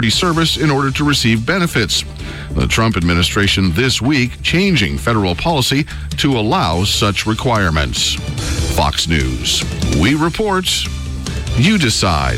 service in order to receive benefits. The Trump administration this week changing federal policy to allow such requirements. Fox News. We report, you decide.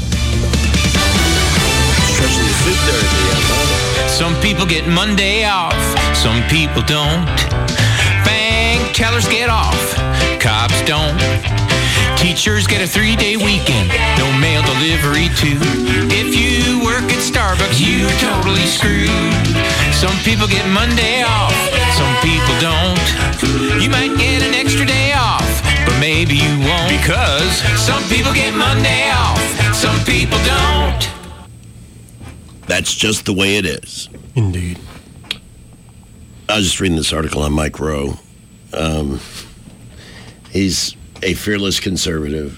Some people get Monday off, some people don't. Bank tellers get off, cops don't. Teachers get a 3-day weekend, no mail delivery too. If you work at Starbucks, you're totally screwed. Some people get Monday off, some people don't. You might get an extra day off, but maybe you won't. Because some people get Monday off, some people don't. That's just the way it is. Indeed. I was just reading this article on Mike Rowe. He's a fearless conservative.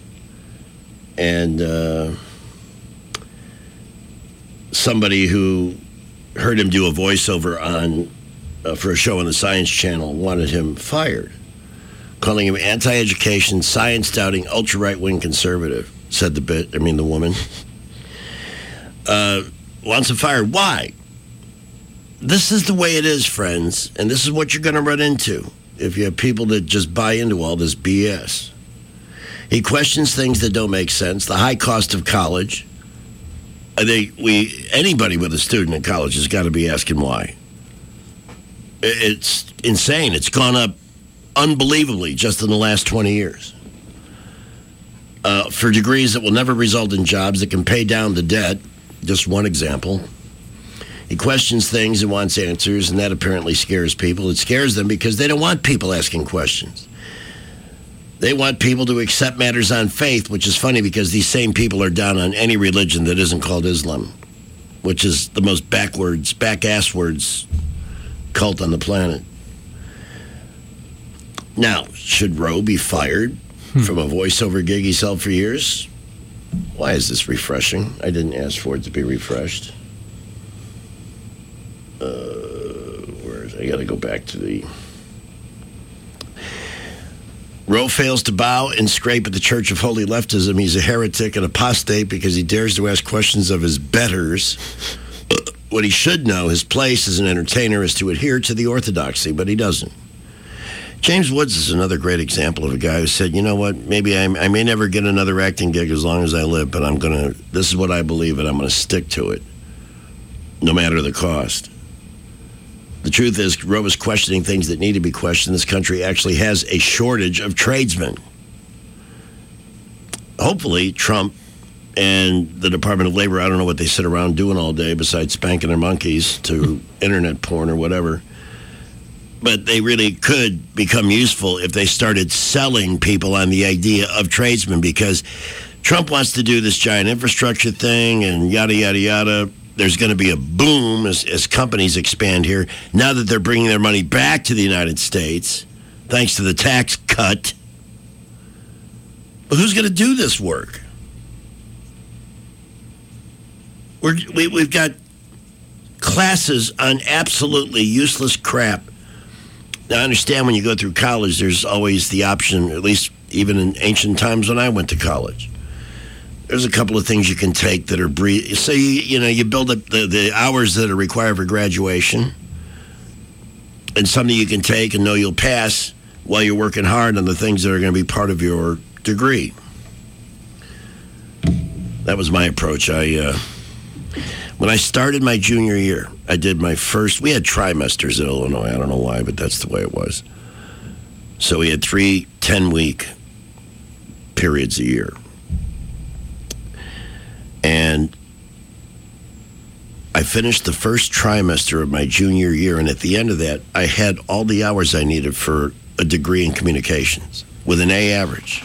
And somebody who heard him do a voiceover on for a show on the Science Channel wanted him fired, calling him anti-education, science-doubting, ultra-right-wing conservative, said the woman. Wants him fired. Why? This is the way it is, friends, and this is what you're going to run into if you have people that just buy into all this BS. He questions things that don't make sense. The high cost of college. Anybody with a student in college has got to be asking why. It's insane. It's gone up unbelievably just in the last 20 years. For degrees that will never result in jobs that can pay down the debt. Just one example. He questions things and wants answers, and that apparently scares people. It scares them because they don't want people asking questions. They want people to accept matters on faith, which is funny because these same people are down on any religion that isn't called Islam, which is the most back-ass-words cult on the planet. Now, should Roe be fired from a voiceover gig he's held for years? Why is this refreshing? I didn't ask for it to be refreshed. I got to go back to the... Roe fails to bow and scrape at the Church of Holy Leftism. He's a heretic and apostate because he dares to ask questions of his betters. What he should know, his place as an entertainer, is to adhere to the orthodoxy, but he doesn't. James Woods is another great example of a guy who said, you know what, maybe I may never get another acting gig as long as I live, but this is what I believe, and I'm going to stick to it, no matter the cost. The truth is, Roe is questioning things that need to be questioned. This country actually has a shortage of tradesmen. Hopefully, Trump and the Department of Labor, I don't know what they sit around doing all day besides spanking their monkeys to internet porn or whatever. But they really could become useful if they started selling people on the idea of tradesmen, because Trump wants to do this giant infrastructure thing and yada, yada, yada. There's going to be a boom as companies expand here. Now that they're bringing their money back to the United States, thanks to the tax cut. But who's going to do this work? We've got classes on absolutely useless crap. Now, I understand when you go through college, there's always the option, at least even in ancient times when I went to college. There's a couple of things you can take that are brief. So, you build up the hours that are required for graduation, and something you can take and know you'll pass while you're working hard on the things that are going to be part of your degree. That was my approach. When I started my junior year, I did my first, we had trimesters in Illinois. I don't know why, but that's the way it was. So we had 3 10-week periods a year. And I finished the first trimester of my junior year, and at the end of that, I had all the hours I needed for a degree in communications with an A average.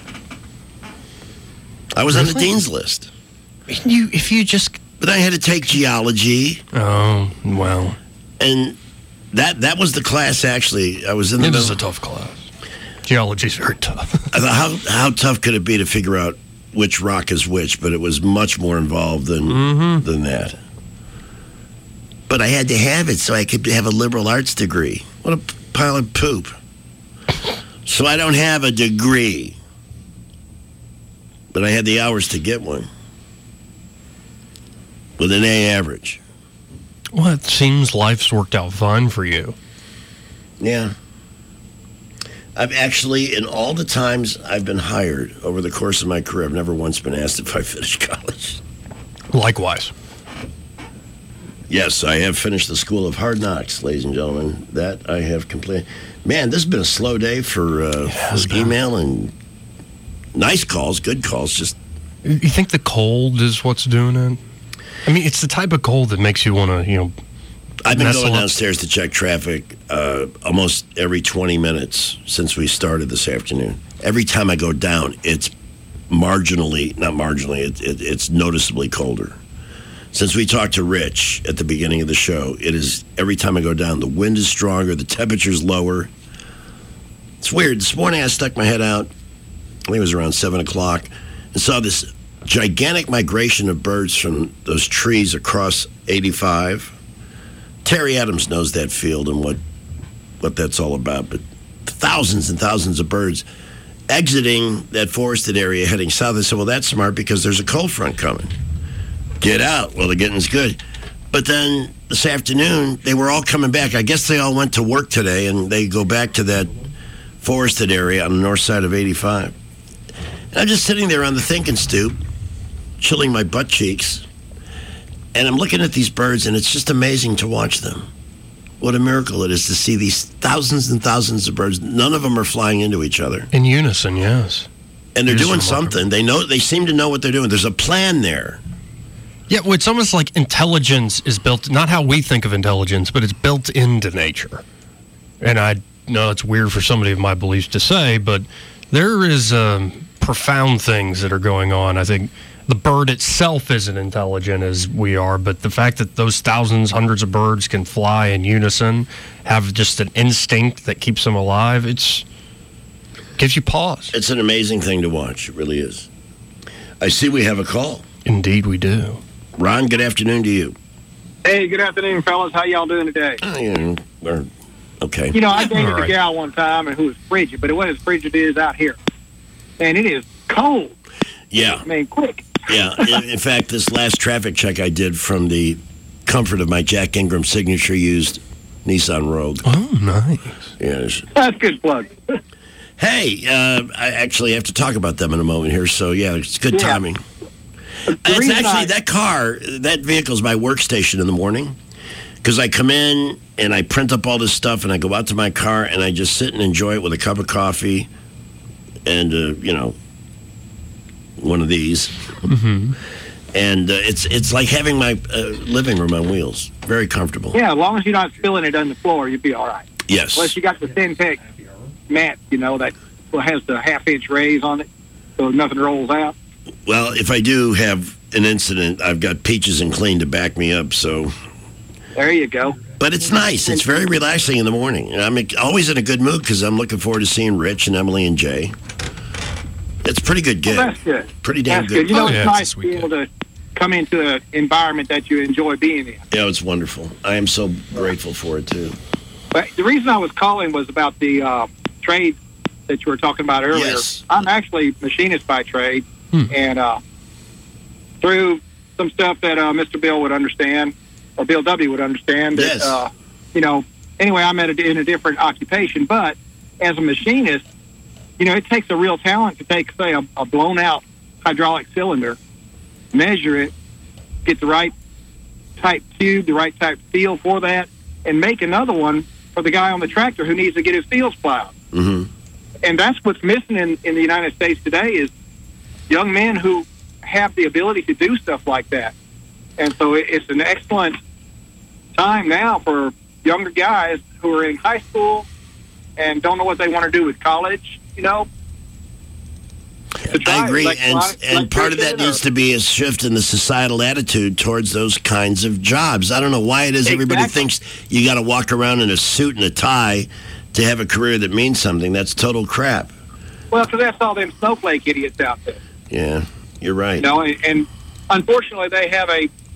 I was on the dean's list. But I had to take geology. Oh, well. And that was the class, actually. I was in the middle. It is a tough class. Geology's very tough. I thought, how tough could it be to figure out which rock is which? But it was much more involved than that. But I had to have it so I could have a liberal arts degree. What a pile of poop. So I don't have a degree. But I had the hours to get one. with an A average. Well, it seems life's worked out fine for you. Yeah. I've actually, in all the times I've been hired over the course of my career, I've never once been asked if I finished college. Likewise. Yes, I have finished the School of Hard Knocks, ladies and gentlemen. That I have completed. Man, this has been a slow day for email and nice calls, good calls. Just You think the cold is what's doing it? I mean, it's the type of cold that makes you want to, I've been nestle going up. downstairs to check traffic almost every 20 minutes since we started this afternoon. Every time I go down, it's it's noticeably colder. Since we talked to Rich at the beginning of the show, it is every time I go down, the wind is stronger, the temperature's lower. It's weird. This morning I stuck my head out, I think it was around 7 o'clock, and saw this gigantic migration of birds from those trees across 85. Terry Adams knows that field and what that's all about, but thousands and thousands of birds exiting that forested area heading south. I said, well, that's smart because there's a cold front coming. Get out. Well, the getting's good. But then this afternoon, they were all coming back. I guess they all went to work today, and they go back to that forested area on the north side of 85. And I'm just sitting there on the thinking stoop, chilling my butt cheeks, and I'm looking at these birds, and it's just amazing to watch them. What a miracle it is to see these thousands and thousands of birds. None of them are flying into each other. In unison, yes. And they're It is doing remarkable. something. They seem to know what they're doing. There's a plan there. Yeah, well, it's almost like intelligence is built, not how we think of intelligence, but it's built into nature. And I know it's weird for somebody of my beliefs to say, but there is profound things that are going on. I think the bird itself isn't intelligent as we are, but the fact that those thousands, hundreds of birds can fly in unison, have just an instinct that keeps them alive, gives you pause. It's an amazing thing to watch. It really is. I see we have a call. Indeed we do. Ron, good afternoon to you. Hey, good afternoon, fellas. How y'all doing today? We're okay. I dated All right. a gal one time and who was frigid, but it wasn't as frigid as it is out here. And it is cold. Yeah, I mean, quick. yeah. In fact, this last traffic check I did from the comfort of my Jack Ingram signature-used Nissan Rogue. Oh, nice. Yes. That's a good plug. Hey, I actually have to talk about them in a moment here, so yeah, it's good Yeah. timing. It's actually that vehicle is my workstation in the morning because I come in and I print up all this stuff and I go out to my car and I just sit and enjoy it with a cup of coffee and, one of these. Mm-hmm. And it's like having my living room on wheels. Very comfortable. Yeah, as long as you're not spilling it on the floor, you'll be all right. Yes. Unless you got the Syntec mat, that has the half-inch raise on it so nothing rolls out. Well, if I do have an incident, I've got Peaches and Clean to back me up, so... There you go. But it's nice. It's very relaxing in the morning. And I'm always in a good mood because I'm looking forward to seeing Rich and Emily and Jay. It's a pretty good gig. Well, that's good. Pretty damn That's good. good. Oh, It's yeah, nice it's a to be sweet able to come into an environment that you enjoy being in. Yeah, it's wonderful. I am so grateful for it, too. But the reason I was calling was about the trade that you were talking about earlier. Yes. I'm actually machinist by trade, and through some stuff that Mr. Bill would understand, or Bill W. would understand, that, Yes. anyway, I'm in a different occupation, but as a machinist, it takes a real talent to take, say, a blown-out hydraulic cylinder, measure it, get the right type tube, the right type feel for that, and make another one for the guy on the tractor who needs to get his fields plowed. Mm-hmm. And that's what's missing in the United States today is young men who have the ability to do stuff like that. And so it's an excellent time now for younger guys who are in high school and don't know what they want to do with college, to try I agree, electronics, and part of that electrician, needs to be a shift in the societal attitude towards those kinds of jobs. I don't know why it is everybody Exactly. thinks you got to walk around in a suit and a tie to have a career that means something. That's total crap. Well, because that's all them snowflake idiots out there. Yeah, you're right. And unfortunately, they have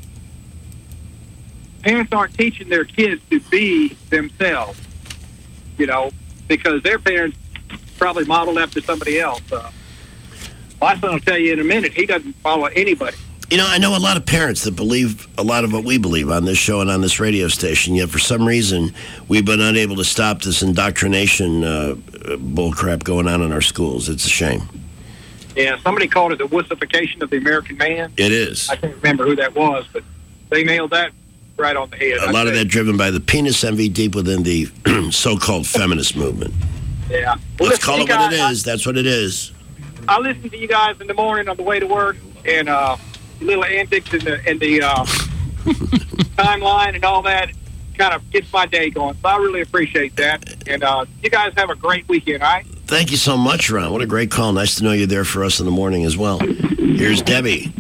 parents aren't teaching their kids to be themselves, because their parents probably modeled after somebody else. My son will tell you in a minute, he doesn't follow anybody. You know, I know a lot of parents that believe a lot of what we believe on this show and on this radio station, yet for some reason we've been unable to stop this indoctrination bullcrap going on in our schools. It's a shame. Yeah, somebody called it the wussification of the American man. It is. I can't remember who that was, but they nailed that right on the head. A lot of that driven by the penis envy deep within the so-called feminist movement. Yeah. Well, Let's call it what it is. That's what it is. I listen to you guys in the morning on the way to work, and little antics in the timeline and all that kind of gets my day going. So I really appreciate that. And you guys have a great weekend, all right? Thank you so much, Ron. What a great call. Nice to know you're there for us in the morning as well. Here's Debbie.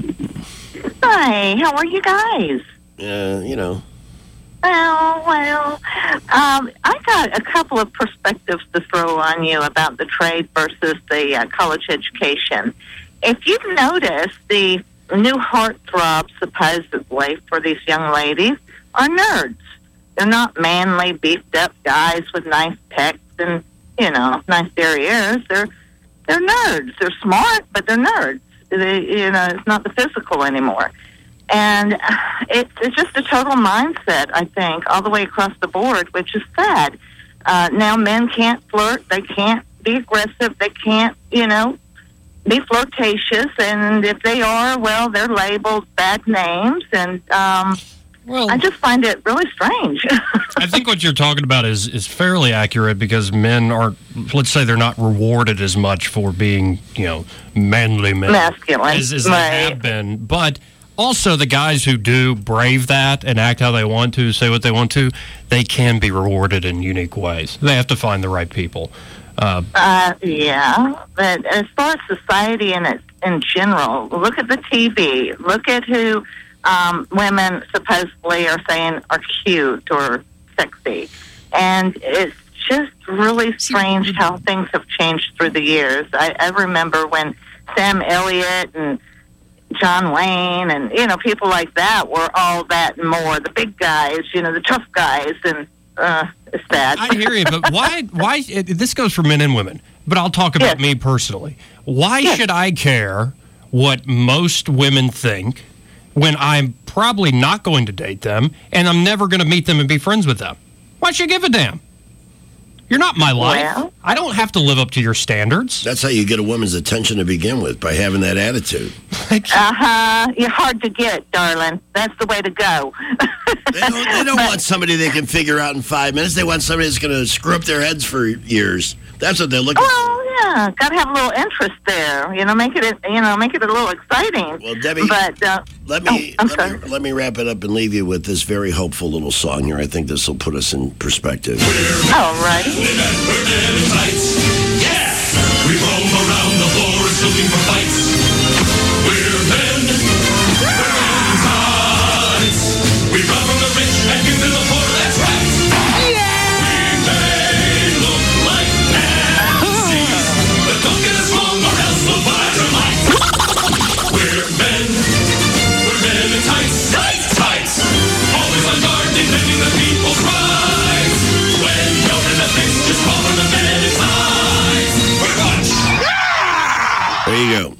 Hi, how are you guys? You know. Well, I got a couple of perspectives to throw on you about the trade versus the college education. If you've noticed, the new heartthrobs, supposedly, for these young ladies are nerds. They're not manly, beefed-up guys with nice pecs and, nice derrieres. They're nerds. They're smart, but they're nerds. It's not the physical anymore. And it's just a total mindset, I think, all the way across the board, which is sad. Now men can't flirt. They can't be aggressive. They can't, be flirtatious. And if they are, well, they're labeled bad names. And I just find it really strange. I think what you're talking about is fairly accurate because men aren't, let's say they're not rewarded as much for being, manly men. Masculine. As they have been. But also the guys who do brave that and act how they want to, say what they want to, they can be rewarded in unique ways. They have to find the right people. Yeah, but as far as society in general, look at the TV. Look at who women supposedly are saying are cute or sexy. And it's just really strange how things have changed through the years. I remember when Sam Elliott and John Wayne and, people like that were all that and more. The big guys, the tough guys, and it's sad. I hear you, but why this goes for men and women, but I'll talk about me personally. Why should I care what most women think when I'm probably not going to date them and I'm never going to meet them and be friends with them? Why should you give a damn? You're not my life. Well, I don't have to live up to your standards. That's how you get a woman's attention to begin with, by having that attitude. You're hard to get, darling. That's the way to go. They don't want somebody they can figure out in 5 minutes. They want somebody that's going to screw up their heads for years. That's what they're looking for. Oh, yeah. Got to have a little interest there. Make it a little exciting. Well, Debbie, but, let me wrap it up and leave you with this very hopeful little song here. I think this will put us in perspective. All right. We're men in tights. Yeah! We roam around the floors looking for fights. We're men. We're men in tights. We rob from the rich and give to the poor. That's right. Yeah! We may look like Nazis, but don't get us wrong or else we'll bite your life. We're men. We're men in tights. Tights. Always on guard, defending the people's rights. When you're in a fix, just call for the men in tights. We're watch. There you go.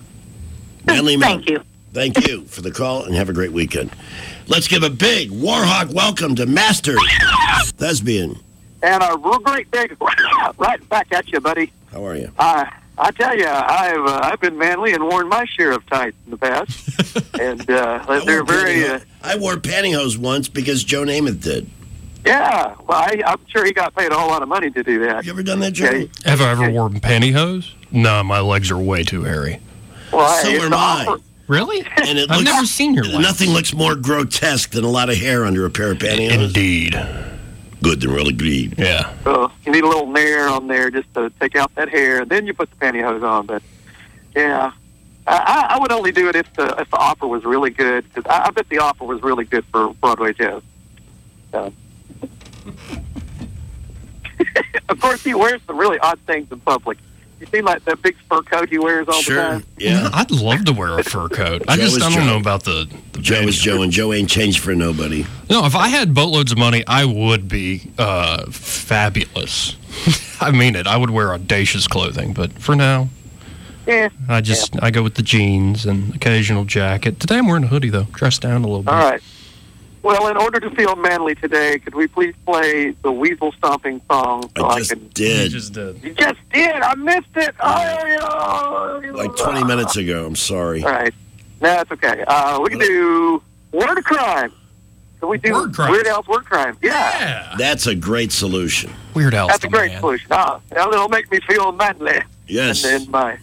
Manly man. Thank you. Thank you for the call, and have a great weekend. Let's give a big Warhawk welcome to Master Thespian. And a real great day right back at you, buddy. How are you? I tell you, I've been manly and worn my share of tights in the past, and they're very. I wore pantyhose once because Joe Namath did. Yeah, well, I'm sure he got paid a whole lot of money to do that. You ever done that, Joe? Yeah. Have I ever worn pantyhose? No, my legs are way too hairy. Well, So are mine. Really? And I've never seen your legs. Nothing looks more grotesque than a lot of hair under a pair of pantyhose. Indeed. Good and really good. Yeah. You need a little nair on there just to take out that hair, and then you put the pantyhose on. But yeah, I would only do it if the offer was really good, because I bet the offer was really good for Broadway Joe. Of course, he wears some really odd things in public. You see, like that big fur coat he wears all the time. Yeah. I'd love to wear a fur coat. I Joe don't know about the Joe is Joe, and Joe ain't changed for nobody. No, if I had boatloads of money, I would be fabulous. I mean it. I would wear audacious clothing, but for now, Yeah. I go with the jeans and occasional jacket. Today I'm wearing a hoodie, though. Dressed down a little bit. All right. Well, in order to feel manly today, could we please play the Weasel Stomping song? So I just did. You just did. You just did. I missed it. Oh, Like 20 minutes ago. I'm sorry. All right. No, that's okay. We can do Word Crime. Can we do Word Crimes? Weird Al's Word Crime? Yeah. That's a great solution. Weird Al's That's the a great man. solution. It'll make me feel manly. Yes. And then my...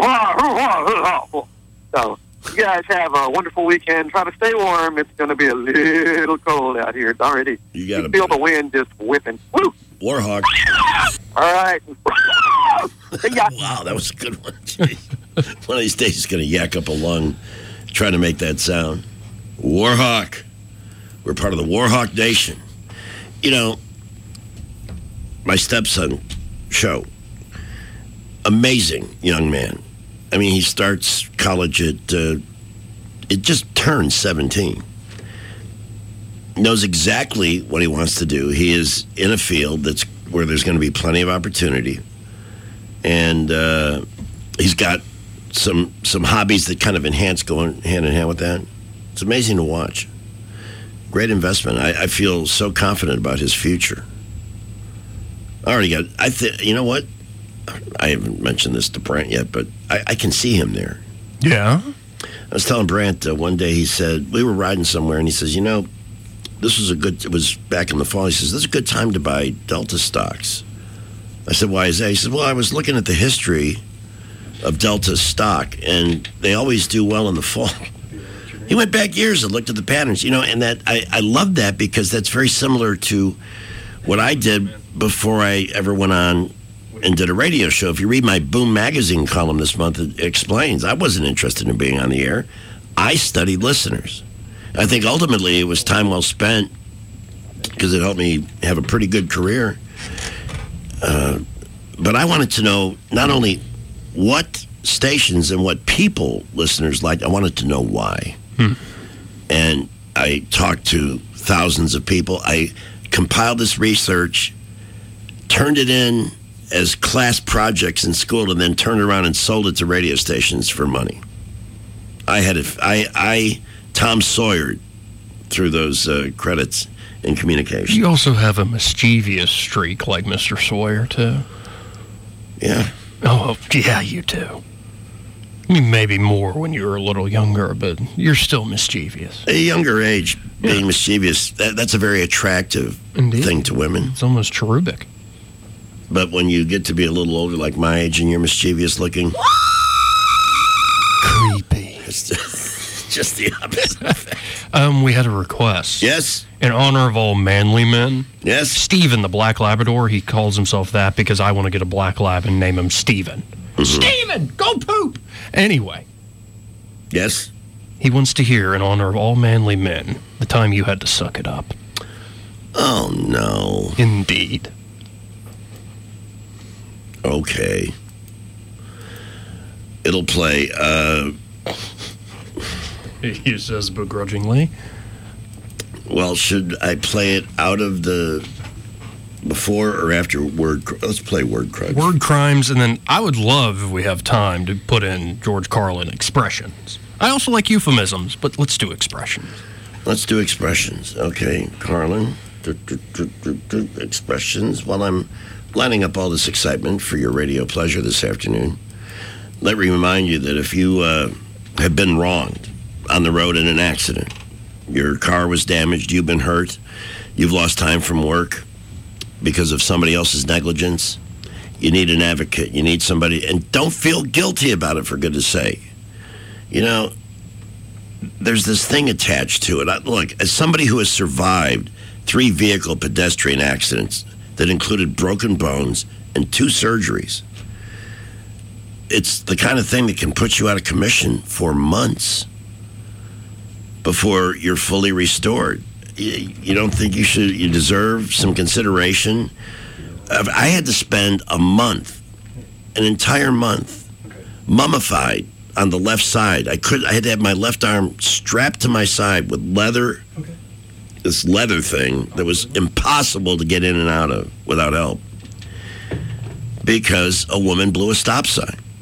So, you guys have a wonderful weekend. Try to stay warm. It's going to be a little cold out here. It's already... You got to feel the wind just whipping. Woo! Warhawk. All right. See ya. Wow, that was a good one. Jeez. One of these days he's going to yak up a lung trying to make that sound. Warhawk. We're part of the Warhawk Nation. You know, my stepson, Show, amazing young man. I mean, he starts college at, it just turned 17. Knows exactly what he wants to do. He is in a field that's where there's going to be plenty of opportunity. And he's got some hobbies that kind of enhance going hand in hand with that. It's amazing to watch. Great investment. I feel so confident about his future. I already got, you know what? I haven't mentioned this to Brant yet, but I can see him there. Yeah. I was telling Brant one day, he said, we were riding somewhere, and he says, you know, it was back in the fall. He says, this is a good time to buy Delta stocks. I said, why is that? He said, well, I was looking at the history of Delta stock, and they always do well in the fall. He went back years and looked at the patterns, you know, and that I love that because that's very similar to what I did before I ever went on and did a radio show. If you read my Boom Magazine column this month, it explains I wasn't interested in being on the air. I studied listeners. I think ultimately it was time well spent because it helped me have a pretty good career. But I wanted to know not only what stations and what people listeners liked, I wanted to know why. And I talked to thousands of people. I compiled this research, turned it in as class projects in school, and then turned around and sold it to radio stations for money. I Tom Sawyered through those credits in communication. You also have a mischievous streak like Mr. Sawyer, too. Yeah. Oh, yeah, you do. I mean, maybe more when you were a little younger, but you're still mischievous. At a younger age, being mischievous, that's a very attractive thing to women. It's almost cherubic. But when you get to be a little older, like my age, and you're mischievous looking... Creepy. It's just the opposite. We had a request. Yes? In honor of all manly men. Yes? Steven, the Black Labrador, he calls himself that because I want to get a black lab and name him Steven. Mm-hmm. Steven, go poop! Anyway. Yes? He wants to hear, in honor of all manly men, the time you had to suck it up. Oh, no. Indeed. Okay. It'll play, He says begrudgingly. Well, should I play it out of the... before or after word... Let's play Word Crimes. Word Crimes, and then I would love, if we have time, to put in George Carlin expressions. I also like euphemisms, but let's do expressions. Let's do expressions. Okay, Carlin. Expressions. While I'm lining up all this excitement for your radio pleasure this afternoon, let me remind you that if you have been wronged on the road in an accident, your car was damaged, you've been hurt, you've lost time from work because of somebody else's negligence, you need an advocate, you need somebody, and don't feel guilty about it, for goodness sake. You know, there's this thing attached to it. Look, as somebody who has survived 3 vehicle pedestrian accidents that included broken bones and 2 surgeries, it's the kind of thing that can put you out of commission for months before you're fully restored. You don't think you deserve some consideration? I had to spend a month, an entire month, mummified on the left side. I had to have my left arm strapped to my side with leather, this leather thing that was impossible to get in and out of without help, because a woman blew a stop sign.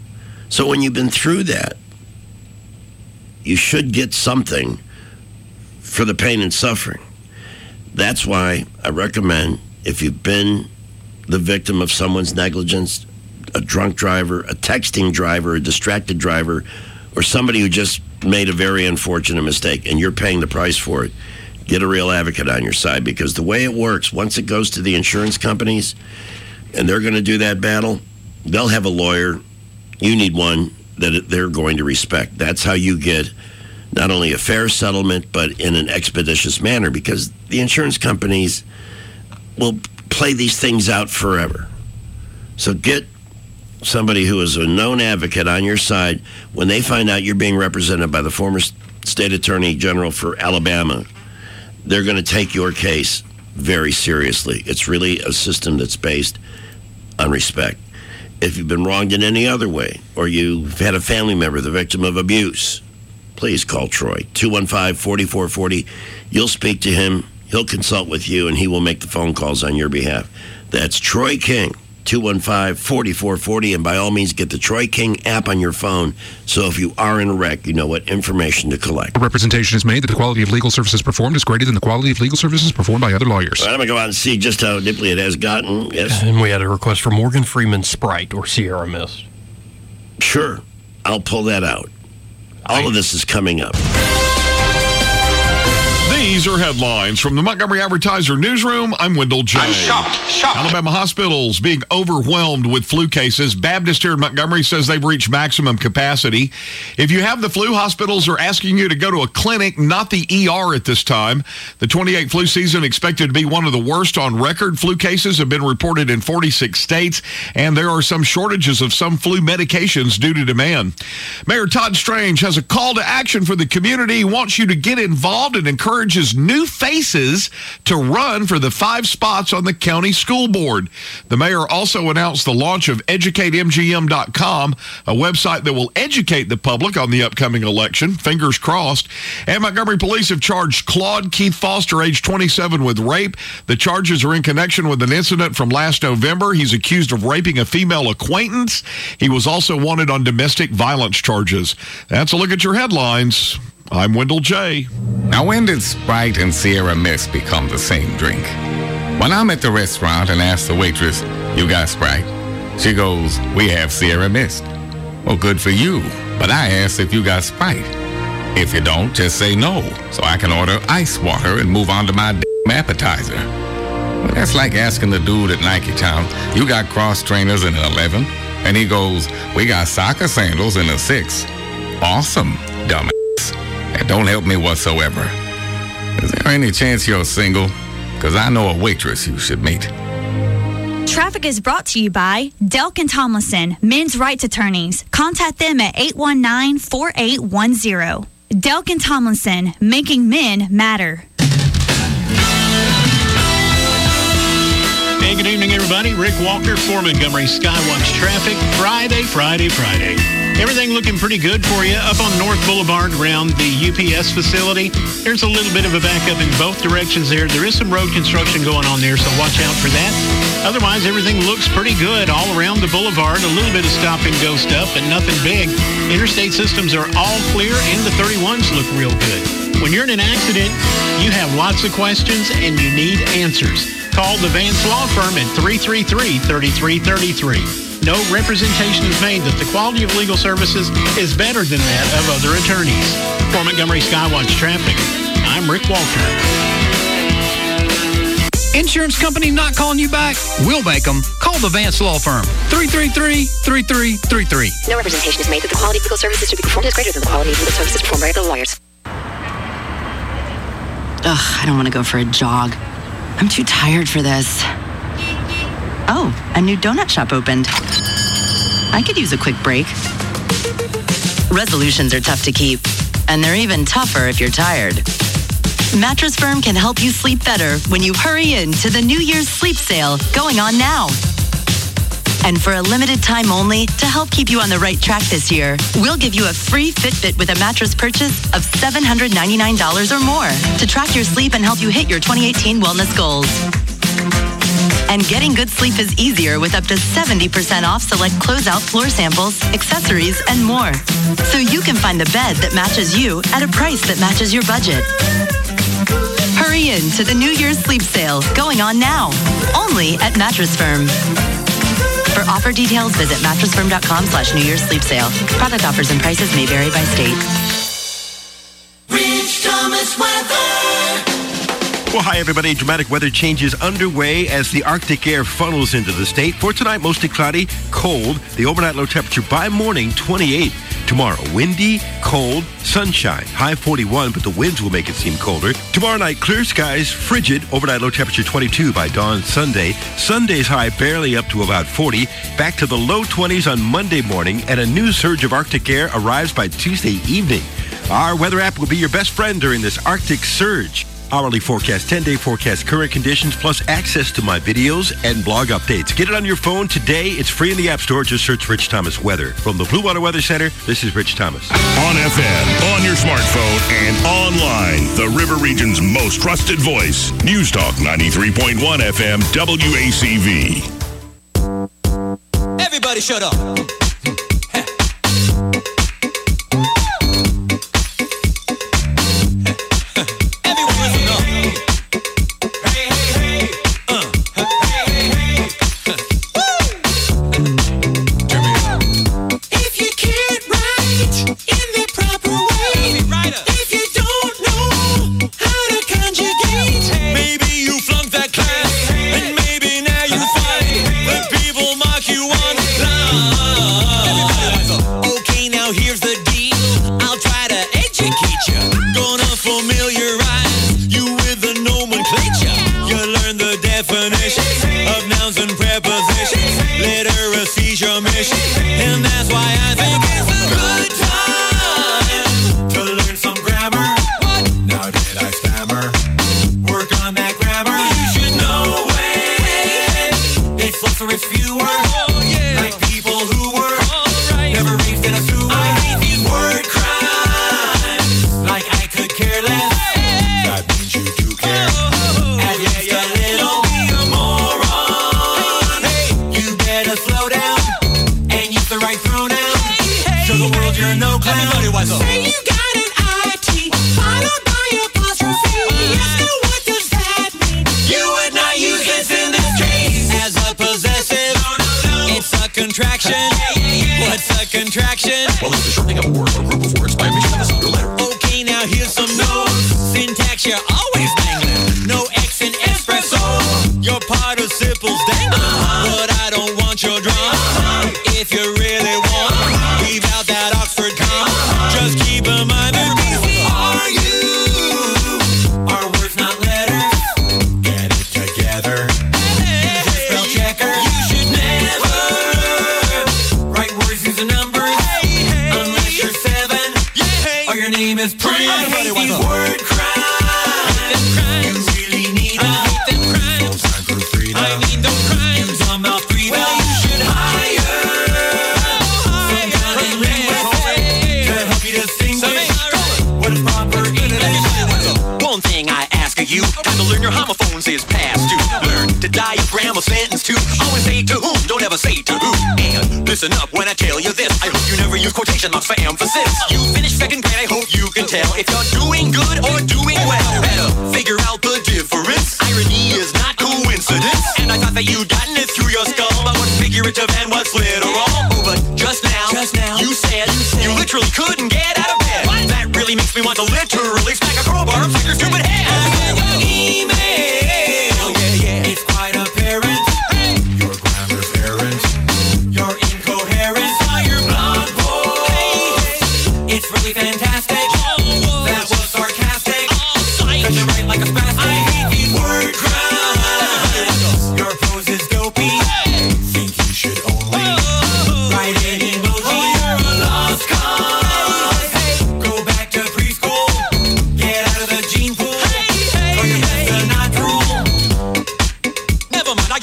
So when you've been through that, you should get something for the pain and suffering. That's why I recommend, if you've been the victim of someone's negligence, a drunk driver, a texting driver, a distracted driver, or somebody who just made a very unfortunate mistake and you're paying the price for it, get a real advocate on your side, because the way it works, once it goes to the insurance companies and they're going to do that battle, they'll have a lawyer. You need one that they're going to respect. That's how you get not only a fair settlement, but in an expeditious manner, because the insurance companies will play these things out forever. So get somebody who is a known advocate on your side when they find out you're being represented by the former state attorney general for Alabama. They're going to take your case very seriously. It's really a system that's based on respect. If you've been wronged in any other way, or you've had a family member the victim of abuse, please call Troy, 215-4440. You'll speak to him, he'll consult with you, and he will make the phone calls on your behalf. That's Troy King, 215-4440, and by all means, get the Troy King app on your phone, so if you are in a wreck, you know what information to collect. A representation is made that the quality of legal services performed is greater than the quality of legal services performed by other lawyers. Well, I'm going to go out and see just how nipply it has gotten. Yes. And we had a request for Morgan Freeman Sprite or Sierra Mist. Sure. I'll pull that out. All of this is coming up. These are headlines from the Montgomery Advertiser newsroom. I'm Wendell J. I'm shocked. Alabama hospitals being overwhelmed with flu cases. Baptist here in Montgomery says they've reached maximum capacity. If you have the flu, hospitals are asking you to go to a clinic, not the ER at this time. The 28 flu season expected to be one of the worst on record. Flu cases have been reported in 46 states, and there are some shortages of some flu medications due to demand. Mayor Todd Strange has a call to action for the community. He wants you to get involved and encourages new faces to run for the 5 spots on the county school board. The mayor also announced the launch of EducateMGM.com, a website that will educate the public on the upcoming election. Fingers crossed. And Montgomery police have charged Claude Keith Foster, age 27, with rape. The charges are in connection with an incident from last November. He's accused of raping a female acquaintance. He was also wanted on domestic violence charges. That's a look at your headlines. I'm Wendell J. Now, when did Sprite and Sierra Mist become the same drink? When I'm at the restaurant and ask the waitress, "You got Sprite?" She goes, "We have Sierra Mist." Well, good for you, but I asked if you got Sprite. If you don't, just say no, so I can order ice water and move on to my appetizer. Well, that's like asking the dude at Nike Town, "You got cross trainers in an 11? And he goes, "We got soccer sandals in a 6. Awesome, dumbass. That don't help me whatsoever. Is there any chance you're single? Because I know a waitress you should meet. Traffic is brought to you by Delk and Tomlinson, men's rights attorneys. Contact them at 819-4810. Delk and Tomlinson, making men matter. Hey, good evening, everybody. Rick Walker for Montgomery Skywatch Traffic. Friday. Everything looking pretty good for you up on North Boulevard around the UPS facility. There's a little bit of a backup in both directions there. There is some road construction going on there, so watch out for that. Otherwise, everything looks pretty good all around the boulevard. A little bit of stop-and-go stuff, but nothing big. Interstate systems are all clear, and the 31s look real good. When you're in an accident, you have lots of questions, and you need answers. Call the Vance Law Firm at 333-3333. No representation is made that the quality of legal services is better than that of other attorneys. For Montgomery Skywatch Traffic, I'm Rick Walker. Insurance company not calling you back? We'll make them. Call the Vance Law Firm. 333-3333. No representation is made that the quality of legal services to be performed is greater than the quality of legal services performed by other lawyers. Ugh, I don't want to go for a jog. I'm too tired for this. Oh, a new donut shop opened. I could use a quick break. Resolutions are tough to keep, and they're even tougher if you're tired. Mattress Firm can help you sleep better when you hurry in to the New Year's sleep sale going on now. And for a limited time only, to help keep you on the right track this year, we'll give you a free Fitbit with a mattress purchase of $799 or more to track your sleep and help you hit your 2018 wellness goals. And getting good sleep is easier with up to 70% off select closeout floor samples, accessories, and more. So you can find the bed that matches you at a price that matches your budget. Hurry in to the New Year's sleep sale going on now, only at Mattress Firm. For offer details, visit mattressfirm.com/New Year's sleep sale. Product offers and prices may vary by state. Rich Thomas weather. Well, hi, everybody. Dramatic weather changes underway as the Arctic air funnels into the state. For tonight, mostly cloudy, cold. The overnight low temperature by morning, 28. Tomorrow, windy, cold, sunshine. High 41, but the winds will make it seem colder. Tomorrow night, clear skies, frigid. Overnight low temperature 22 by dawn Sunday. Sunday's high barely up to about 40. Back to the low 20s on Monday morning. And a new surge of Arctic air arrives by Tuesday evening. Our weather app will be your best friend during this Arctic surge. Hourly forecast, 10-day forecast, current conditions, plus access to my videos and blog updates. Get it on your phone today. It's free in the App Store. Just search Rich Thomas Weather. From the Blue Water Weather Center, this is Rich Thomas. On FM, on your smartphone, and online, the River Region's most trusted voice. News Talk 93.1 FM, WACV. Everybody shut up.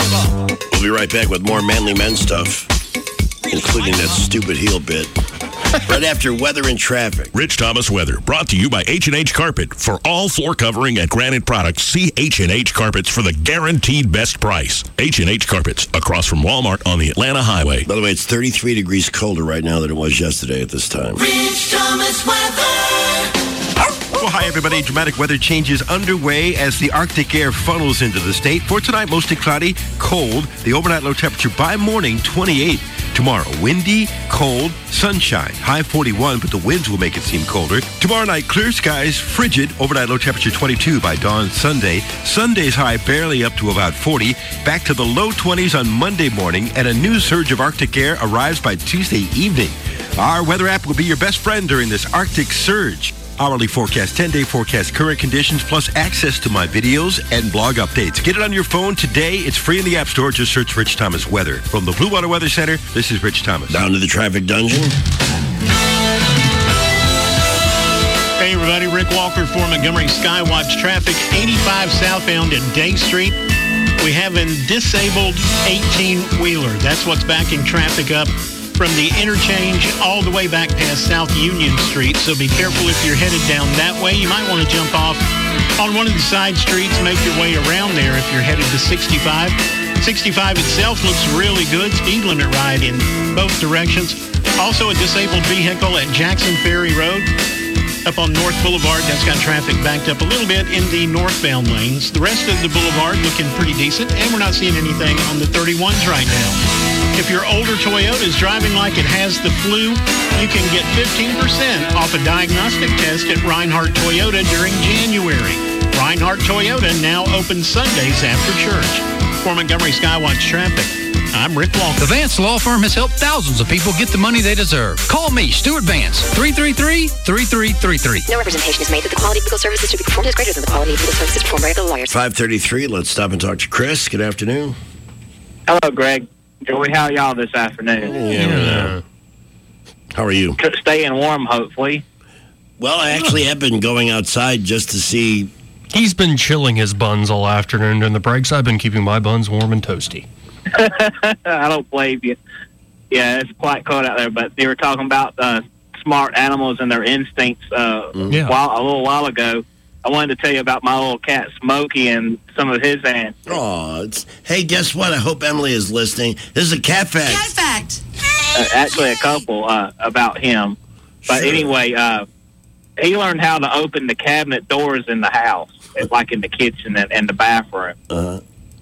Back with more Manly Men stuff, including that stupid heel bit. Right after weather and traffic. Rich Thomas Weather, brought to you by H&H Carpet. For all floor covering and granite products, see H&H Carpets for the guaranteed best price. H&H Carpets, across from Walmart on the Atlanta Highway. By the way, it's 33 degrees colder right now than it was yesterday at this time. Rich Thomas Weather. Well, hi, everybody. Dramatic weather changes underway as the Arctic air funnels into the state. For tonight, mostly cloudy, cold. The overnight low temperature by morning, 28. Tomorrow, windy, cold, sunshine. High 41, but the winds will make it seem colder. Tomorrow night, clear skies, frigid. Overnight low temperature 22 by dawn Sunday. Sunday's high barely up to about 40. Back to the low 20s on Monday morning. And a new surge of Arctic air arrives by Tuesday evening. Our weather app will be your best friend during this Arctic surge. Hourly forecast, 10-day forecast, current conditions, plus access to my videos and blog updates. Get it on your phone today. It's free in the App Store. Just search Rich Thomas Weather. From the Blue Water Weather Center, this is Rich Thomas. Down to the traffic dungeon. Hey, everybody. Rick Walker for Montgomery Skywatch Traffic. 85 southbound at Day Street. We have a disabled 18-wheeler. That's what's backing traffic up from the interchange all the way back past South Union Street. So be careful if you're headed down that way. You might want to jump off on one of the side streets, make your way around there if you're headed to 65. 65 itself looks really good. Speed limit right in both directions. Also a disabled vehicle at Jackson Ferry Road up on North Boulevard. That's got traffic backed up a little bit in the northbound lanes. The rest of the boulevard looking pretty decent, and we're not seeing anything on the 31s right now. If your older Toyota is driving like it has the flu, you can get 15% off a diagnostic test at Reinhardt Toyota during January. Reinhardt Toyota now open Sundays after church. For Montgomery Skywatch Traffic, I'm Rick Walker. The Vance Law Firm has helped thousands of people get the money they deserve. Call me, Stuart Vance, 333-3333. No representation is made that the quality of legal services to be performed is greater than the quality of legal services performed by other lawyers. 5:33. Let's stop and talk to Chris. Good afternoon. Hello, Greg. Joey, how y'all this afternoon? Yeah. How are you? Staying warm, hopefully. Well, I actually have been going outside just to see. He's been chilling his buns all afternoon during the breaks. I've been keeping my buns warm and toasty. I don't blame you. Yeah, it's quite cold out there, but they were talking about smart animals and their instincts a little while ago. I wanted to tell you about my little cat, Smokey, and some of his ants. Oh, hey, guess what? I hope Emily is listening. This is a cat fact. Cat fact. Actually, a couple about him. But anyway, he learned how to open the cabinet doors in the house, like in the kitchen and the bathroom. Uh-huh.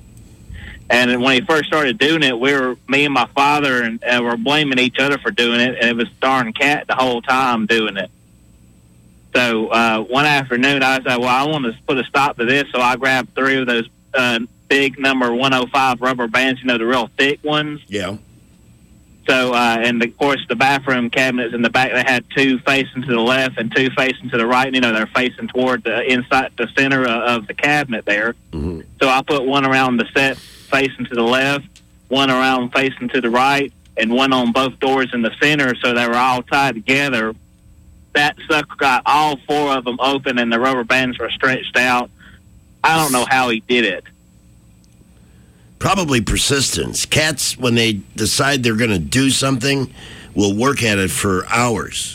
And when he first started doing it, me and my father and were blaming each other for doing it, and it was the darn cat the whole time doing it. So one afternoon, I said, well, I want to put a stop to this, so I grabbed 3 of those big number 105 rubber bands, the real thick ones. Yeah. So, and of course, the bathroom cabinets in the back, they had 2 facing to the left and 2 facing to the right. They're facing toward the inside, the center of the cabinet there. Mm-hmm. So I put one around the set facing to the left, one around facing to the right, and one on both doors in the center, so they were all tied together. That sucker got all 4 of them open, and the rubber bands were stretched out. I don't know how he did it. Probably persistence. Cats, when they decide they're going to do something, will work at it for hours.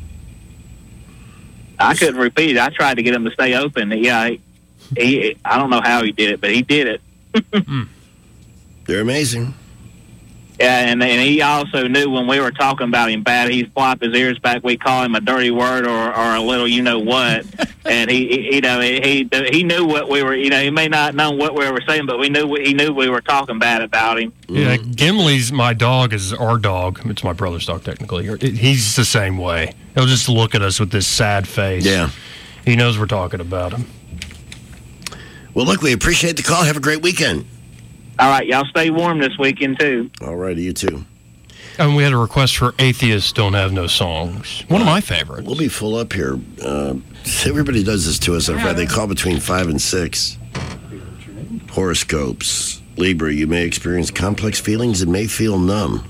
I couldn't repeat it. I tried to get him to stay open. Yeah, I don't know how he did it, but he did it. They're amazing. Yeah, and he also knew when we were talking about him bad, he'd flop his ears back. We call him a dirty word or a little what, and he knew what we were. He may not know what we were saying, but he knew we were talking bad about him. Yeah, Gimli's my dog is our dog. It's my brother's dog technically. He's the same way. He'll just look at us with this sad face. Yeah, he knows we're talking about him. Well, look, we appreciate the call. Have a great weekend. All right, y'all stay warm this weekend, too. All righty, you too. And we had a request for Atheists Don't Have No Songs. One of my favorites. We'll be full up here. Everybody does this to us on Friday. They call between 5 and 6. Horoscopes. Libra, you may experience complex feelings and may feel numb.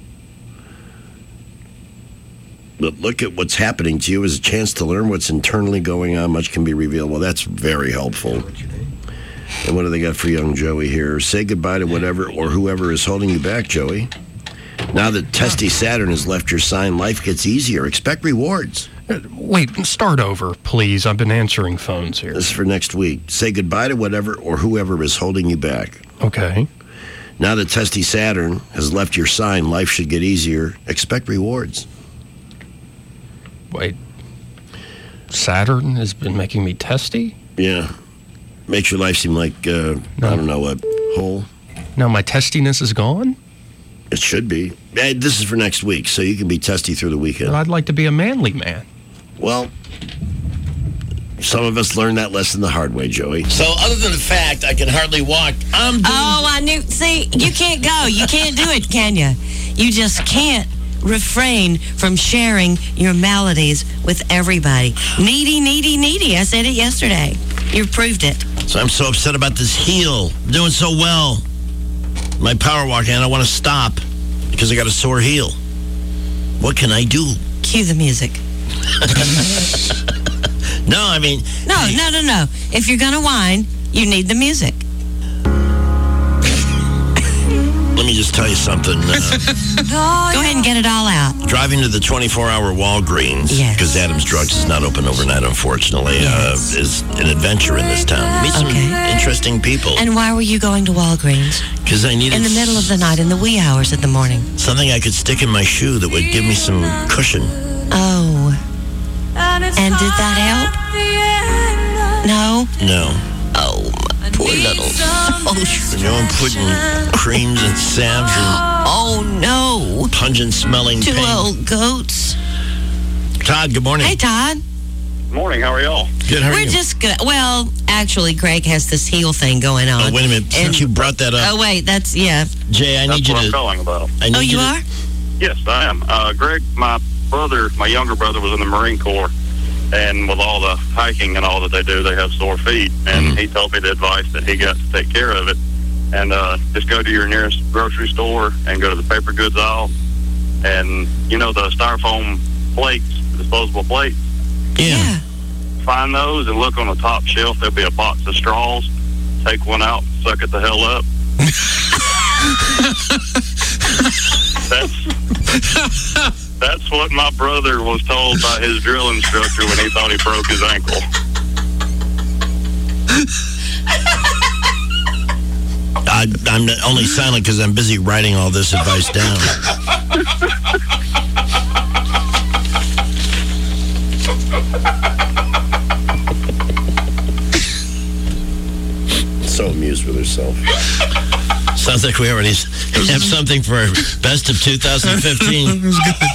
But look at what's happening to you as a chance to learn what's internally going on. Much can be revealed. Well, that's very helpful. And what do they got for young Joey here? Say goodbye to whatever or whoever is holding you back, Joey. Now that testy Saturn has left your sign, life gets easier. Expect rewards. Wait, start over, please. I've been answering phones here. This is for next week. Say goodbye to whatever or whoever is holding you back. Okay. Now that testy Saturn has left your sign, life should get easier. Expect rewards. Wait. Saturn has been making me testy? Yeah. Makes your life seem like, I don't know, a hole. Now my testiness is gone? It should be. This is for next week, so you can be testy through the weekend. But I'd like to be a manly man. Well, some of us learned that lesson the hard way, Joey. So other than the fact I can hardly walk, I knew. See, you can't go. You can't do it, can you? You just can't refrain from sharing your maladies with everybody. Needy, needy, needy. I said it yesterday. You proved it. So I'm so upset about this heel. I'm doing so well. My power walking, and I want to stop because I got a sore heel. What can I do? Cue the music. No, I mean... No. If you're going to whine, you need the music. Let me just tell you something. Go ahead and get it all out. Driving to the 24-hour Walgreens, because Adams Drugs is not open overnight, unfortunately, is an adventure in this town. Meet some interesting people. And why were you going to Walgreens? Because I needed... In the middle of the night, in the wee hours of the morning. Something I could stick in my shoe that would give me some cushion. Oh. And did that help? No? No. Oh, my poor little soul. You know, I'm putting creams and salves and... Oh, no. Pungent-smelling Two pain. old goats. Todd, good morning. Hey, Todd. Morning, how are y'all? Good, how are you? We're just good. Well, actually, Greg has this heel thing going on. Oh, wait a minute. Since you brought that up... Oh, wait, that's... Yeah. Jay, I need you to... That's what I'm calling about. Oh, you are? Yes, I am. Greg, my younger brother was in the Marine Corps, and with all the hiking and all that they do, they have sore feet. And he told me the advice that he got to take care of it. And just go to your nearest grocery store and go to the paper goods aisle. And, you know, the styrofoam plates, disposable plates? Yeah. Find those and look on the top shelf. There'll be a box of straws. Take one out, suck it the hell up. That's what my brother was told by his drill instructor when he thought he broke his ankle. I'm only silent because I'm busy writing all this advice down. So amused with herself. Sounds like we already have something for our best of 2015. It was good.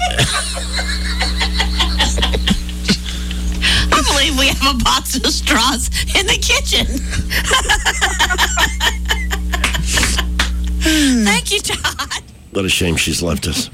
I believe we have a box of straws in the kitchen. Thank you, Todd. What a shame she's left us.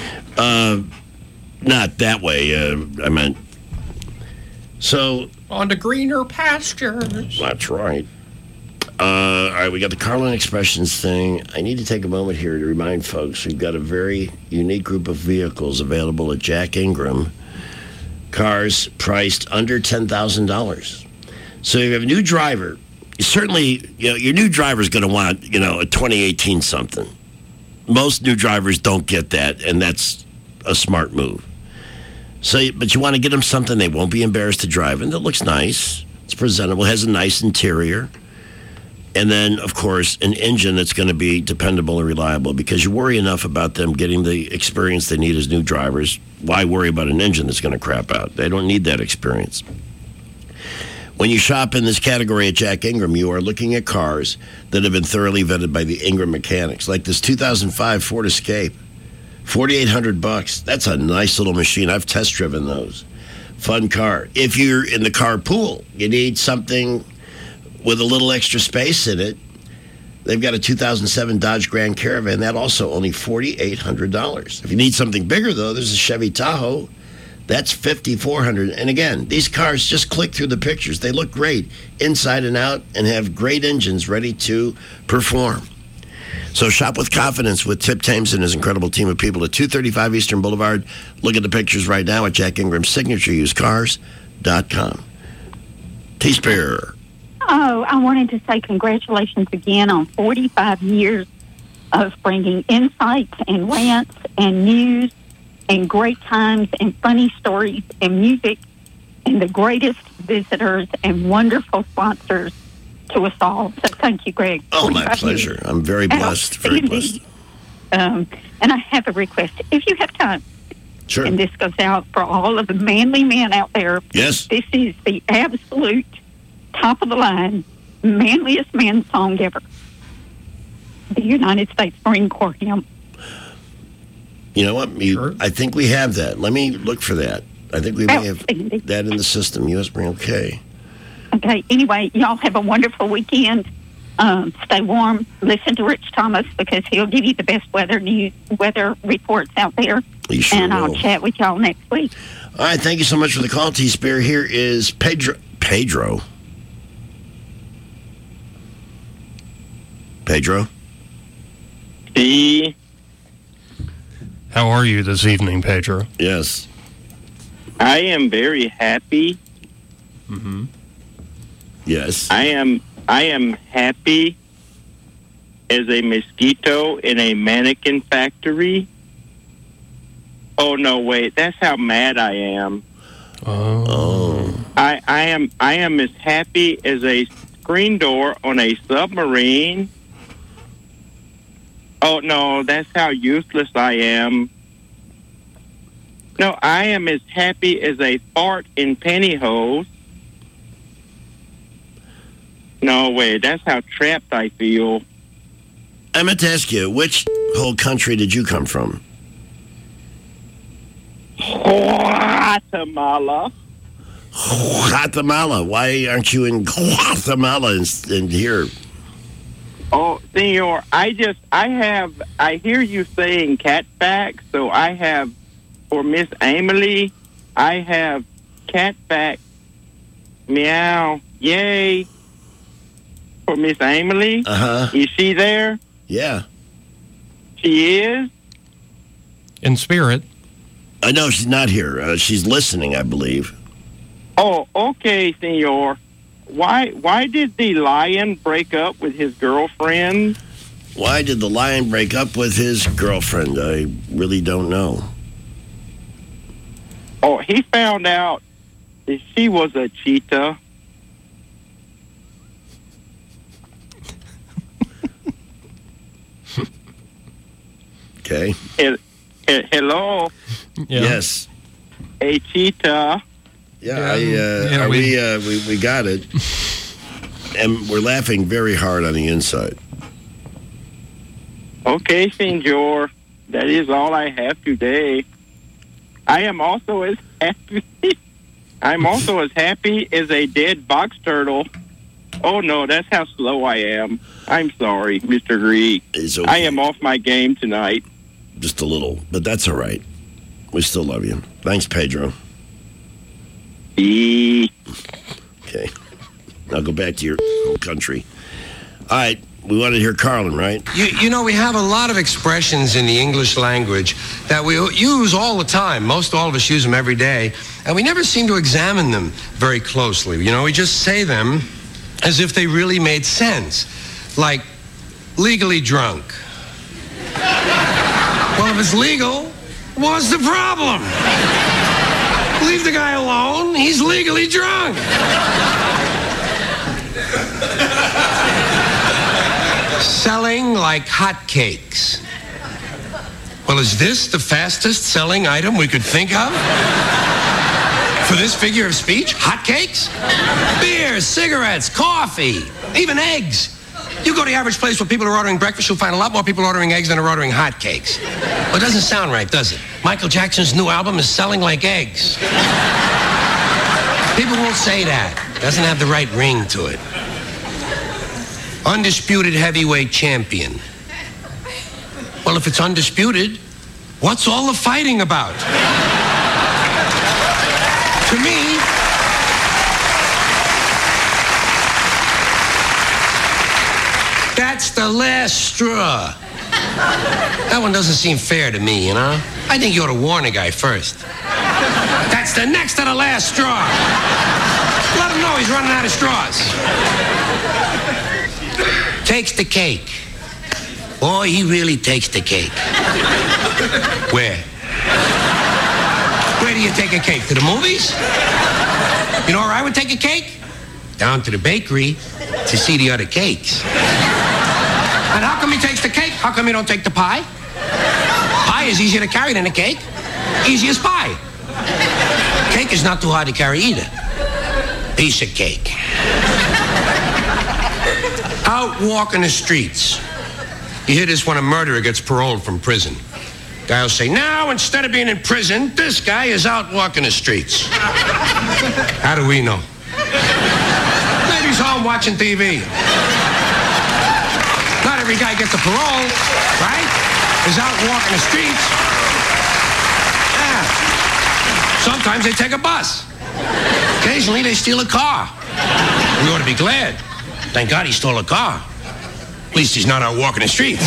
Not that way, I meant. So... On to greener pastures. That's right. All right, we got the Carlin Expressions thing. I need to take a moment here to remind folks we've got a very unique group of vehicles available at Jack Ingram. Cars priced under $10,000. So if you have a new driver, certainly, your new driver is going to want, a 2018 something. Most new drivers don't get that, and that's a smart move. So, but you want to get them something they won't be embarrassed to drive, and that looks nice. It's presentable, has a nice interior. And then, of course, an engine that's going to be dependable and reliable, because you worry enough about them getting the experience they need as new drivers. Why worry about an engine that's going to crap out? They don't need that experience. When you shop in this category at Jack Ingram, you are looking at cars that have been thoroughly vetted by the Ingram mechanics, like this 2005 Ford Escape. $4,800. That's a nice little machine. I've test driven those. Fun car. If you're in the carpool, you need something with a little extra space in it. They've got a 2007 Dodge Grand Caravan. That also only $4,800. If you need something bigger, though, there's a Chevy Tahoe. That's $5,400. And again, these cars, just click through the pictures. They look great inside and out and have great engines ready to perform. So shop with confidence with Tip Thames and his incredible team of people at 235 Eastern Boulevard. Look at the pictures right now at Jack Ingram's SignatureUseCars.com. T-Spear. Oh, I wanted to say congratulations again on 45 years of bringing insights and rants and news and great times and funny stories and music and the greatest visitors and wonderful sponsors to us all. So thank you, Greg. Oh, my pleasure. I'm very blessed. Very blessed. And I have a request. If you have time, Sure. and this goes out for all of the manly men out there. Yes. This is the absolute top of the line, manliest man song ever. The United States Marine Corps hymn. You know what? I think we have that. Let me look for that. I think we may have that in the system. U.S. Marine. Okay. Okay. Anyway, y'all have a wonderful weekend. Stay warm. Listen to Rich Thomas because he'll give you the best weather reports out there. He sure and I'll will. chat with y'all next week. All right. Thank you so much for the call, T-Spear. Here is Pedro. Pedro. How are you this evening, Pedro? Yes. I am very happy. Mm-hmm. Yes. I am happy as a mosquito in a mannequin factory. Oh no, wait, that's how mad I am. Oh. I am as happy as a screen door on a submarine. Oh no, that's how useless I am. No, I am as happy as a fart in pantyhose. No, wait, that's how trapped I feel. I meant to ask you, which whole country did you come from? Guatemala. Guatemala. Why aren't you in Guatemala and here? Oh, Senor, I hear you saying cat facts, so I have, for Miss Emily, I have cat facts. Meow. Yay. For Miss Emily. Uh-huh. Is she there? Yeah. She is? In spirit. No, she's not here. She's listening, I believe. Oh, okay, Senor. Why did the lion break up with his girlfriend? Why did the lion break up with his girlfriend? I really don't know. Oh, he found out that she was a cheetah. Okay. Hello? Yeah. Yes. A cheetah. Yeah, we got it. And we're laughing very hard on the inside. Okay, Senor. That is all I have today. I am also as happy. I'm also as happy as a dead box turtle. Oh no, that's how slow I am. I'm sorry, Mr. Greek. It's okay. I am off my game tonight. Just a little, but that's all right. We still love you. Thanks, Pedro. Okay. Now go back to your whole country. All right. We wanted to hear Carlin, right? You know, we have a lot of expressions in the English language that we use all the time. Most all of us use them every day. And we never seem to examine them very closely. You know, we just say them as if they really made sense. Like, legally drunk. Well, if it's legal, what's the problem? Leave the guy alone. He's legally drunk. Selling like hotcakes. Well, is this the fastest selling item we could think of? For this figure of speech? Hotcakes? Beer, cigarettes, coffee, even eggs. You go to the average place where people are ordering breakfast, you'll find a lot more people ordering eggs than are ordering hotcakes. Well, it doesn't sound right, does it? Michael Jackson's new album is selling like eggs. People won't say that. It doesn't have the right ring to it. Undisputed heavyweight champion. Well, if it's undisputed, what's all the fighting about? To me, that's the last straw. That one doesn't seem fair to me, you know? I think you ought to warn a guy first. That's the next to the last straw. Let him know he's running out of straws. Takes the cake. Boy, he really takes the cake. Where? Where do you take a cake? To the movies? You know where I would take a cake? Down to the bakery to see the other cakes. And how come he takes the cake? How come he don't take the pie? Pie is easier to carry than a cake. Easy as pie. Cake is not too hard to carry either. Piece of cake. Out walking the streets. You hear this when a murderer gets paroled from prison. Guy will say, now, instead of being in prison, this guy is out walking the streets. How do we know? Maybe he's home watching TV. Not every guy gets a parole, right? Is out walking the streets. Yeah. Sometimes they take a bus. Occasionally they steal a car. We ought to be glad. Thank God he stole a car. At least he's not out walking the streets.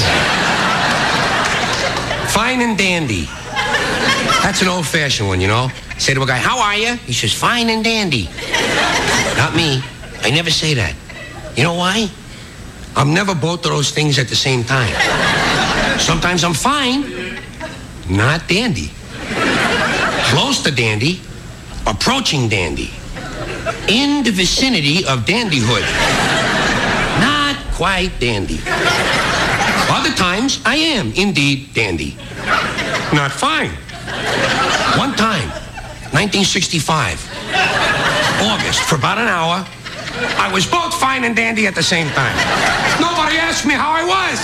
Fine and dandy. That's an old-fashioned one, you know. Say to a guy, how are you? He says, fine and dandy. Not me. I never say that. You know why? I'm never both of those things at the same time. Sometimes I'm fine, not dandy. Close to dandy, approaching dandy. In the vicinity of dandyhood. Not quite dandy. Other times, I am indeed dandy. Not fine. One time, 1965, August, for about an hour, I was both fine and dandy at the same time. Nobody asked me how I was.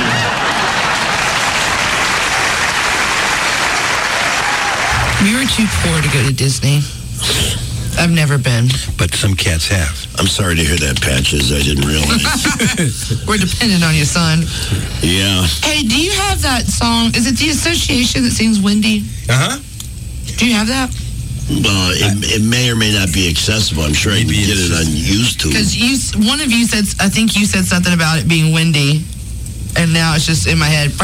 We were too poor to go to Disney. I've never been. But some cats have. I'm sorry to hear that, Patches. I didn't realize. We're dependent on your son. Yeah. Hey, do you have that song? Is it the association that sings Windy? Uh-huh. Do you have that? Well, it may or may not be accessible. I'm sure I can get it on YouTube. Because one of you said, I think you said something about it being windy. And now it's just in my head.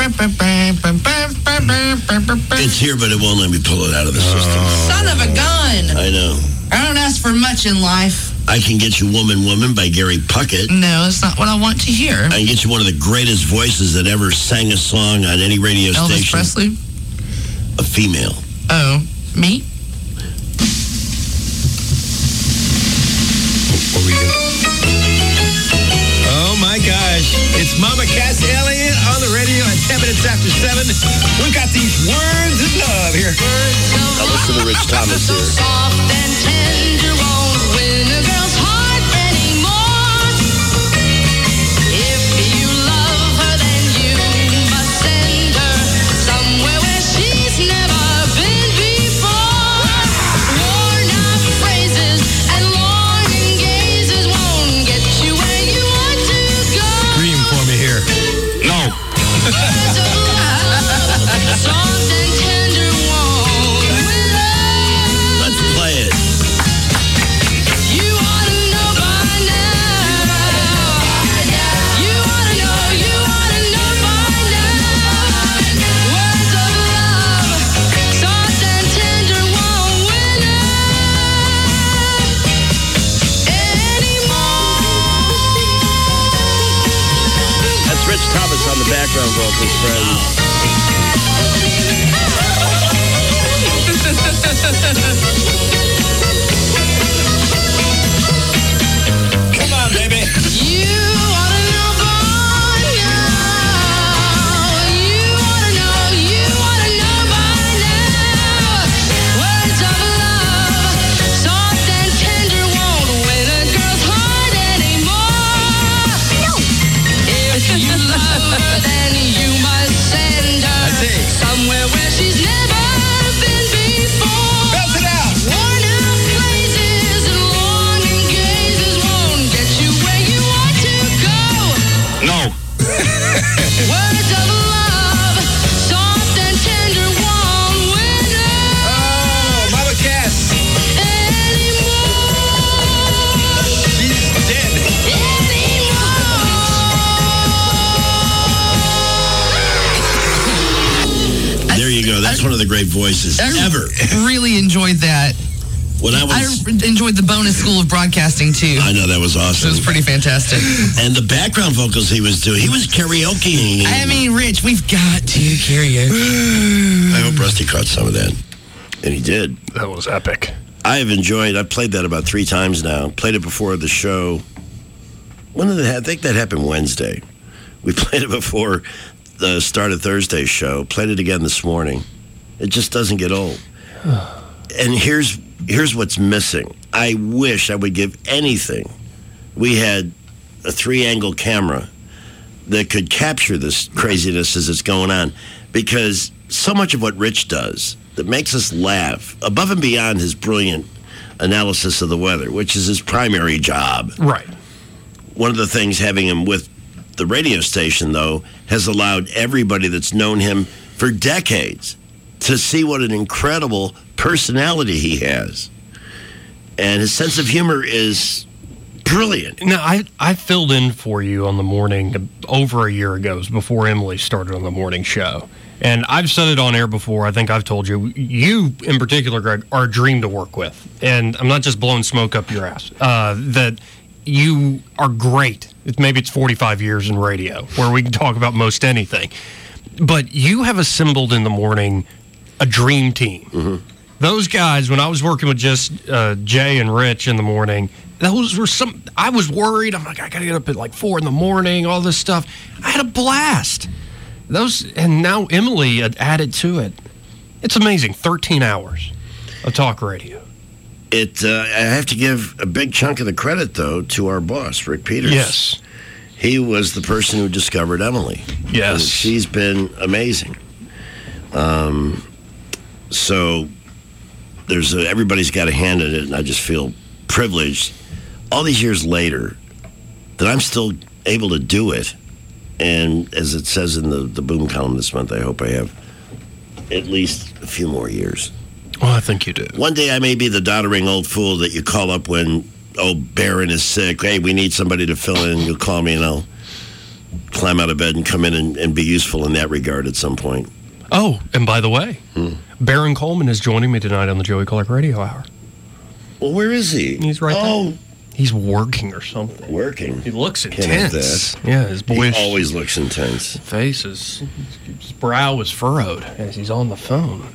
It's here, but it won't let me pull it out of the system. Son of a gun. I know. I don't ask for much in life. I can get you Woman, Woman by Gary Puckett. No, that's not what I want to hear. I can get you one of the greatest voices that ever sang a song on any radio Elvis station. Presley? A female. Oh, me? Oh my gosh, it's Mama Cass Elliott on the radio at 10 minutes after 7. We've got these words of love here. Now listen to Rich Thomas here. Soft and tender won't win a girl's heart anymore. If you love her, then you must send her somewhere where she's never been before. Worn out phrases and longing gazes won't get you where you want to go. Scream for me here. No. Words of love, soft and tender won't win love. Let's play it. You ought to know by now. You ought to know by now. Words of love, soft and tender won't win love anymore. That's Rich Thomas on the background vocals, friends. Come on, baby. You ought to know by now. You ought to know by now. Words of love, soft and tender won't win a girl's heart anymore. If you love her, then you must send her somewhere where she's never been before. Belt it out. Worn out phrases and longing gazes won't get you where you want to go. No. Words of love, soft and tender won't win Oh, Mama Cass. anymore. She's dead. There you go. That's one of the great voices I ever. really enjoyed that. I enjoyed the bonus school of broadcasting, too. I know, that was awesome. It was pretty fantastic. And the background vocals he was doing, he was karaokeing. I mean, Rich, we've got to karaoke. I hope Rusty caught some of that. And he did. That was epic. I've played that about 3 times now. Played it before the show. I think that happened Wednesday. We played it before the start of Thursday's show. Played it again this morning. It just doesn't get old. And here's what's missing. I wish I would give anything. We had a 3-angle camera that could capture this craziness as it's going on. Because so much of what Rich does that makes us laugh, above and beyond his brilliant analysis of the weather, which is his primary job. Right. One of the things having him with the radio station, though, has allowed everybody that's known him for decades to see what an incredible personality he has. And his sense of humor is brilliant. Now, I filled in for you on the morning over a year ago, before Emily started on the morning show. And I've said it on air before. I think I've told you. You, in particular, Greg, are a dream to work with. And I'm not just blowing smoke up your ass. That you are great. Maybe it's 45 years in radio, where we can talk about most anything. But you have assembled in the morning a dream team. Mm-hmm. Those guys, when I was working with just Jay and Rich in the morning, those were I was worried. I'm like, I got to get up at like 4 in the morning, all this stuff. I had a blast. And now Emily added to it. It's amazing. 13 hours of talk radio. I have to give a big chunk of the credit, though, to our boss, Rick Peters. Yes. He was the person who discovered Emily. Yes. And she's been amazing. So everybody's got a hand in it, and I just feel privileged all these years later that I'm still able to do it. And as it says in the Boom column this month, I hope I have at least a few more years. Well, I think you do. One day I may be the doddering old fool that you call up when, Barron is sick. Hey, we need somebody to fill in. You'll call me and I'll climb out of bed and come in and be useful in that regard at some point. Oh, and by the way, Baron Coleman is joining me tonight on the Joey Clark Radio Hour. Well, where is he? He's right there. He's working or something. Working? He looks Can't have intense. that. Yeah, his boyish. He always looks intense. His brow is furrowed as he's on the phone.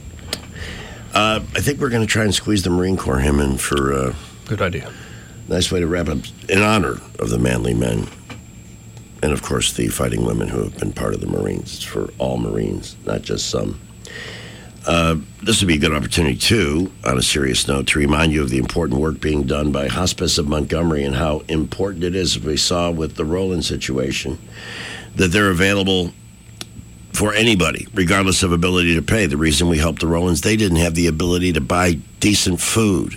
I think we're going to try and squeeze the Marine Corps him in for... Good idea. Nice way to wrap up in honor of the manly men. And, of course, the fighting women who have been part of the Marines. It's for all Marines, not just some. This would be a good opportunity, too, on a serious note, to remind you of the important work being done by Hospice of Montgomery and how important it is, as we saw with the Roland situation, that they're available for anybody, regardless of ability to pay. The reason we helped the Rolands, they didn't have the ability to buy decent food.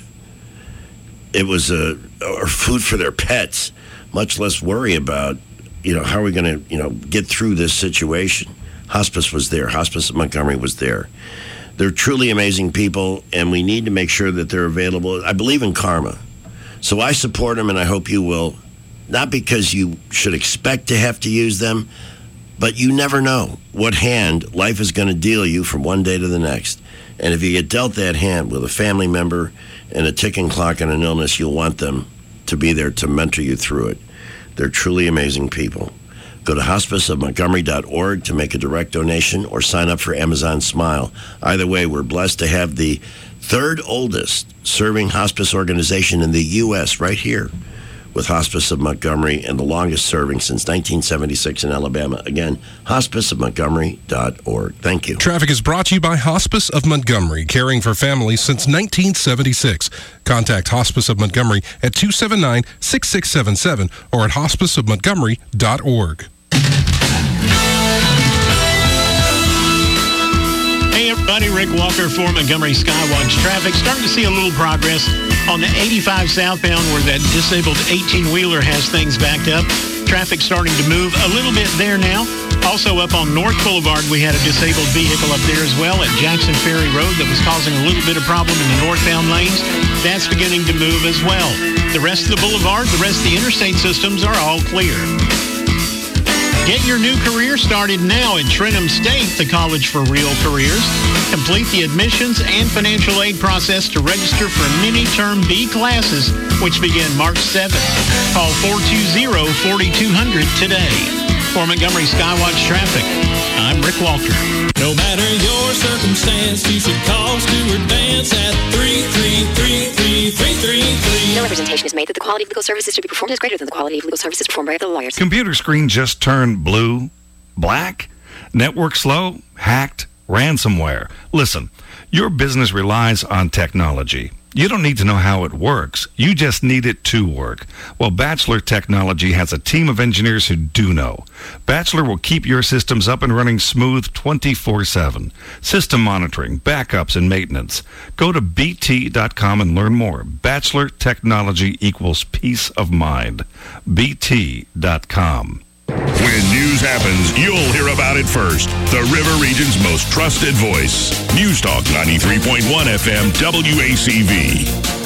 It was or food for their pets, much less worry about, how are we going to, get through this situation. Hospice was there. Hospice of Montgomery was there. They're truly amazing people, and we need to make sure that they're available. I believe in karma. So I support them, and I hope you will. Not because you should expect to have to use them, but you never know what hand life is going to deal you from one day to the next. And if you get dealt that hand with a family member and a ticking clock and an illness, you'll want them to be there to mentor you through it. They're truly amazing people. Go to hospiceofmontgomery.org to make a direct donation or sign up for Amazon Smile. Either way, we're blessed to have the third oldest serving hospice organization in the U.S. right here with Hospice of Montgomery, and the longest serving since 1976 in Alabama. Again, hospiceofmontgomery.org. Thank you. Traffic is brought to you by Hospice of Montgomery, caring for families since 1976. Contact Hospice of Montgomery at 279-6677 or at hospiceofmontgomery.org. Hey everybody, Rick Walker for Montgomery Skywatch Traffic. Starting to see a little progress on the 85 southbound where that disabled 18-wheeler has things backed up. Traffic starting to move a little bit there now. Also up on North Boulevard, we had a disabled vehicle up there as well at Jackson Ferry Road that was causing a little bit of problem in the northbound lanes. That's beginning to move as well. The rest of the boulevard, the rest of the interstate systems are all clear. Get your new career started now at Trentham State, the College for Real Careers. Complete the admissions and financial aid process to register for mini-term B classes, which begin March 7th. Call 420-4200 today. For Montgomery Skywatch Traffic, I'm Rick Walker. No matter your circumstance, you should call Stuart Vance at 333-3333. No representation is made that the quality of legal services to be performed is greater than the quality of legal services performed by other lawyers. Computer screen just turned blue, black, network slow, hacked, ransomware. Listen, your business relies on technology. You don't need to know how it works. You just need it to work. Well, Bachelor Technology has a team of engineers who do know. Bachelor will keep your systems up and running smooth 24/7. System monitoring, backups, and maintenance. Go to BT.com and learn more. Bachelor Technology equals peace of mind. BT.com. When news happens, you'll hear about it first. The River Region's most trusted voice. News Talk 93.1 FM WACV.